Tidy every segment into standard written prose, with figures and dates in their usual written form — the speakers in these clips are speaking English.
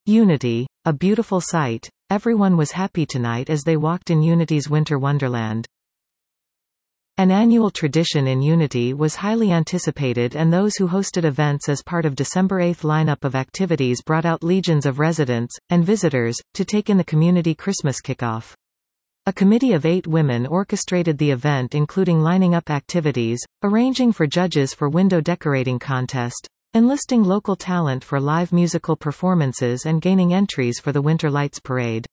Unity, a beautiful sight. Everyone was happy tonight as they walked in Unity's winter wonderland. An annual tradition in Unity was highly anticipated, and those who hosted events as part of December 8 lineup of activities brought out legions of residents and visitors to take in the community Christmas kickoff. A committee of 8 women orchestrated the event, including lining up activities, arranging for judges for window decorating contest, enlisting local talent for live musical performances, and gaining entries for the Winter Lights Parade.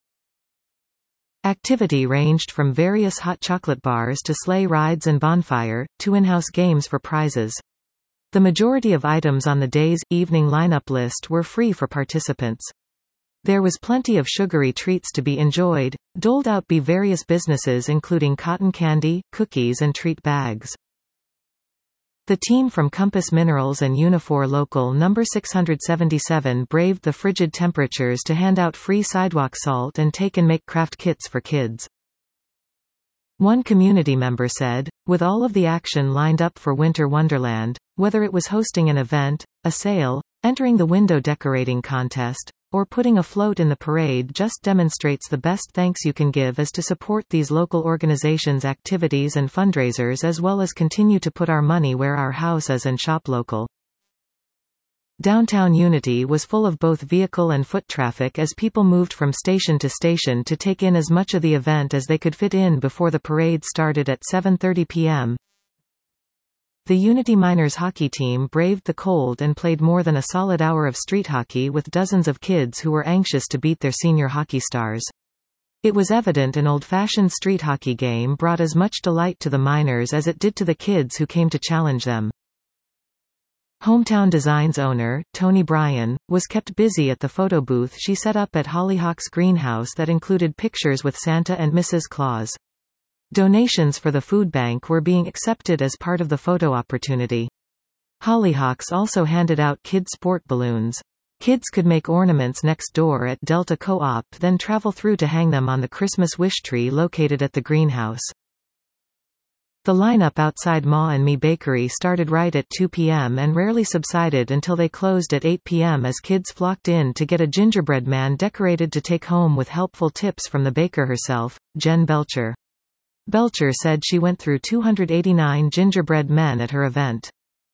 Activity ranged from various hot chocolate bars to sleigh rides and bonfire, to in-house games for prizes. The majority of items on the day's evening lineup list were free for participants. There was plenty of sugary treats to be enjoyed, doled out by various businesses including cotton candy, cookies and treat bags. The team from Compass Minerals and Unifor Local No. 677 braved the frigid temperatures to hand out free sidewalk salt and take and make craft kits for kids. One community member said, with all of the action lined up for Winter Wonderland, whether it was hosting an event, a sale, entering the window decorating contest, or putting a float in the parade, just demonstrates the best thanks you can give is to support these local organizations' activities and fundraisers, as well as continue to put our money where our house is and shop local. Downtown Unity was full of both vehicle and foot traffic as people moved from station to station to take in as much of the event as they could fit in before the parade started at 7:30 p.m. The Unity Miners hockey team braved the cold and played more than a solid hour of street hockey with dozens of kids who were anxious to beat their senior hockey stars. It was evident an old-fashioned street hockey game brought as much delight to the Miners as it did to the kids who came to challenge them. Hometown Designs owner, Tony Bryan, was kept busy at the photo booth she set up at Hollyhock's greenhouse that included pictures with Santa and Mrs. Claus. Donations for the food bank were being accepted as part of the photo opportunity. Hollyhocks also handed out kid sport balloons. Kids could make ornaments next door at Delta Co-op, then travel through to hang them on the Christmas wish tree located at the greenhouse. The lineup outside Ma and Me Bakery started right at 2 p.m. and rarely subsided until they closed at 8 p.m. as kids flocked in to get a gingerbread man decorated to take home with helpful tips from the baker herself, Jen Belcher. Belcher said she went through 289 gingerbread men at her event.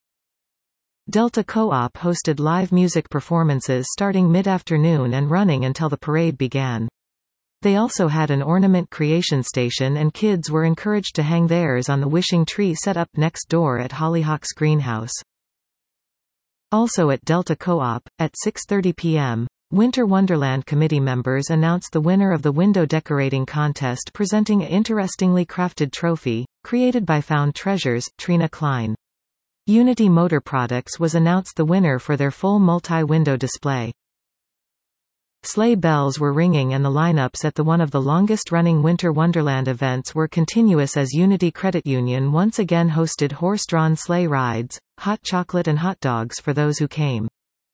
Delta Co-op hosted live music performances starting mid-afternoon and running until the parade began. They also had an ornament creation station, and kids were encouraged to hang theirs on the wishing tree set up next door at Hollyhock's greenhouse. Also at Delta Co-op, at 6:30 p.m., Winter Wonderland committee members announced the winner of the window decorating contest, presenting an interestingly crafted trophy, created by Found Treasures, Trina Klein. Unity Motor Products was announced the winner for their full multi-window display. Sleigh bells were ringing and the lineups at one of the longest-running Winter Wonderland events were continuous as Unity Credit Union once again hosted horse-drawn sleigh rides, hot chocolate and hot dogs for those who came.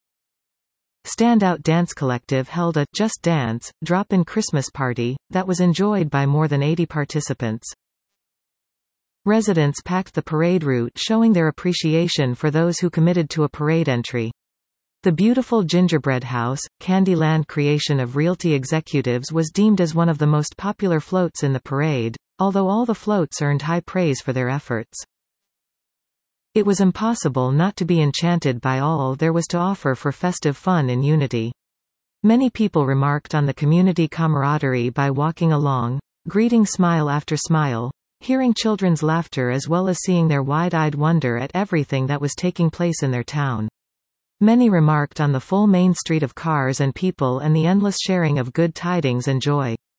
Standout Dance Collective held a Just Dance drop-in Christmas party that was enjoyed by more than 80 participants. Residents packed the parade route, showing their appreciation for those who committed to a parade entry. The beautiful gingerbread house, Candyland creation of Realty executives, was deemed as one of the most popular floats in the parade, although all the floats earned high praise for their efforts. It was impossible not to be enchanted by all there was to offer for festive fun in Unity. Many people remarked on the community camaraderie by walking along, greeting smile after smile, hearing children's laughter as well as seeing their wide-eyed wonder at everything that was taking place in their town. Many remarked on the full main street of cars and people and the endless sharing of good tidings and joy.